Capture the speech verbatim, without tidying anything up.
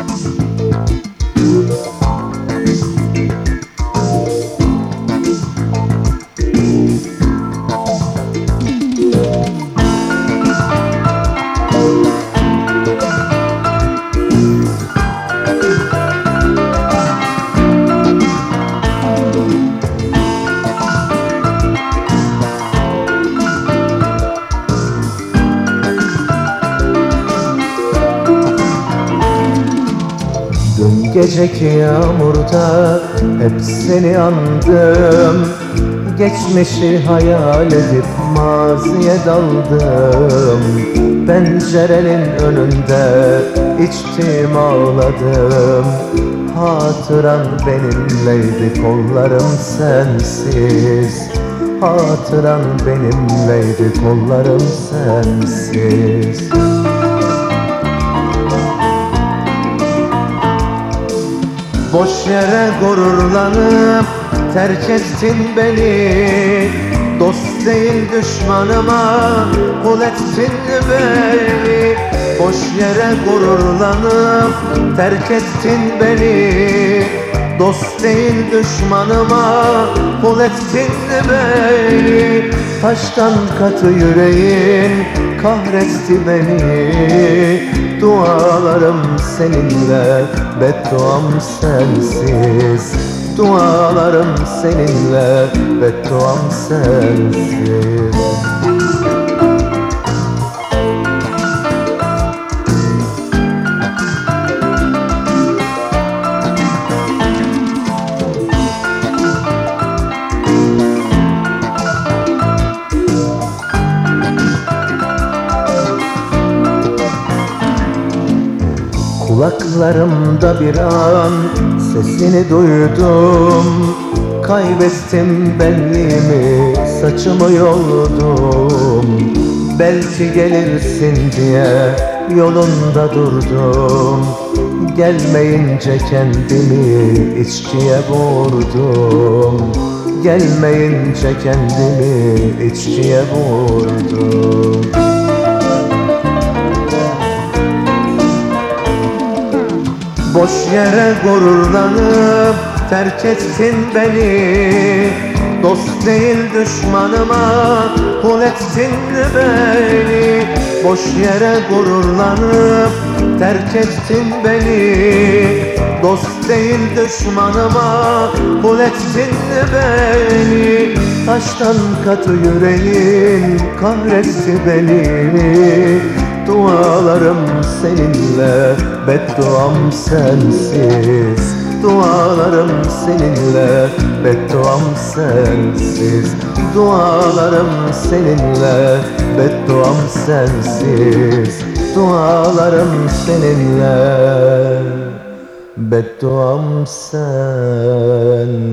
Dün geceki yağmurda hep seni andım. Geçmişi hayal edip maziye daldım. Pencerenin önünde içtim ağladım. Hatıran benimleydi, kollarım sensiz. Hatıran benimleydi, kollarım sensiz. Boş yere gururlanıp terk ettin beni. Dost değil düşmanıma kul ettin beni. Boş yere gururlanıp terk ettin beni. Dost değil düşmanıma kul ettin beni. Taştan katı yüreğin kahretti beni. Dualarım seninle, bedduam sensiz. Dualarım seninle, bedduam sensiz. Kulaklarımda bir an sesini duydum. Kaybettim benliğimi, saçımı yoldum. Belki gelirsin diye yolunda durdum. Gelmeyince kendimi içkiye vurdum. Gelmeyince kendimi içkiye vurdum. Boş yere gururlanıp terk ettin beni. Dost değil düşmanıma kul ettin beni. Boş yere gururlanıp terk ettin beni. Dost değil düşmanıma kul ettin beni. Taştan katı yüreğin kahretti beni. Dualarım seninle, bedduam sensiz. Dualarım seninle, bedduam sensiz. Dualarım seninle, bedduam sensiz. Dualarım seninle, bedduam sensiz.